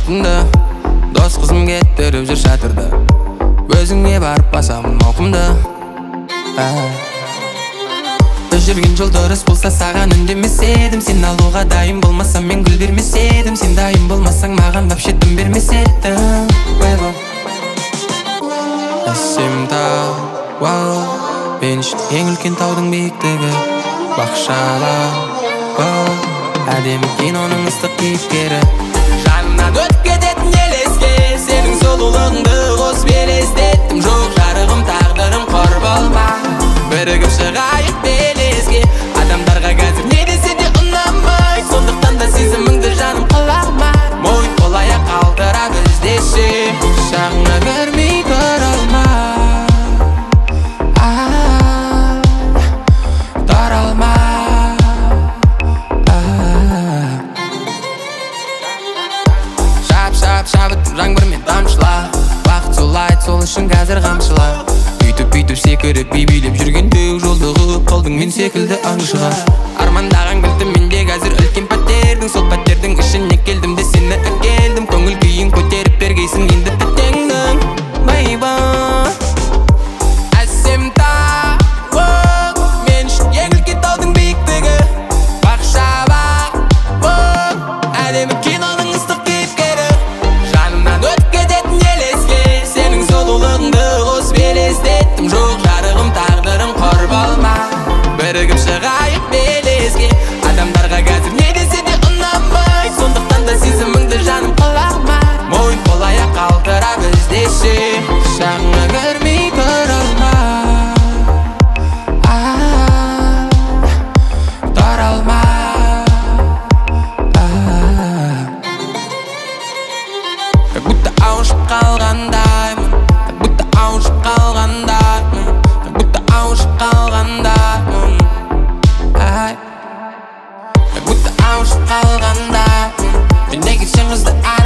алтынды. Дос қызым кеттеріп жүр шатырды. Өзіңе барып басамын мауқымды. Біз жүрген жол дұрыс болса саған үндемес едім. Сен алуға дайын болмасам мен гүл бермес едім. Сен дайын болмасаң маған вообще дым бермес едім. Әсем тау, мен үшін ең үлкен таудың биіктігі. Бақшала, әдемі киноның ыстық кейіпкері. Жанымнан өтіп кететін елеске сенің сұлулығыңды қосып елестеттім. Жоқ жарығым тағдырым қор болма, бірігіп шығайық белеске. Адамдарға қазір не десе де ұнамай, сондықтан да сезіміңді жаным қылама. Мойын қол-аяқ қалтыра біздесе, шағыңа көрмей тұра алма. Тұра алма. Шабыттым жаңбырмен тамшыла. Бақыт солайды, сол үшін қазір қамшыла. Үйтіп секіріп билеп жүргенде жолды қылып қалдың мен секілді аңшыға. Армандаған кілтім менде қазір үлкен пәтердің. Сол пәтердің ішіне келдім де сені әкелдім. Көңіл күйін көтеріп бергейсің енді пәтеңнің. Байбай әсем тау, мен үшін ең үлкен таудың биіктігі. Бақшала, әдемі киноның ыстық кейіпкері. Жанымнан өтіп кететін елеске сенің сұлулығыңды қосып елестеттім. Жоқ жарығым тағдырым қор болма, бірігіп шығайық белеске. Адамдарға қазір не десе де ұнамай, сондықтан да сезіміңді жаным қылама. Мойын қол-аяқ қалтыра біздесе, шағыңа көрмей тұра алма. Тұра алма. Как будто ауышып қалғандаймын, как будто ауышып қалғандаймын, как будто ауышып қалғандаймын. Как будто ауышып қалғандаймын. Мен неге сен қызды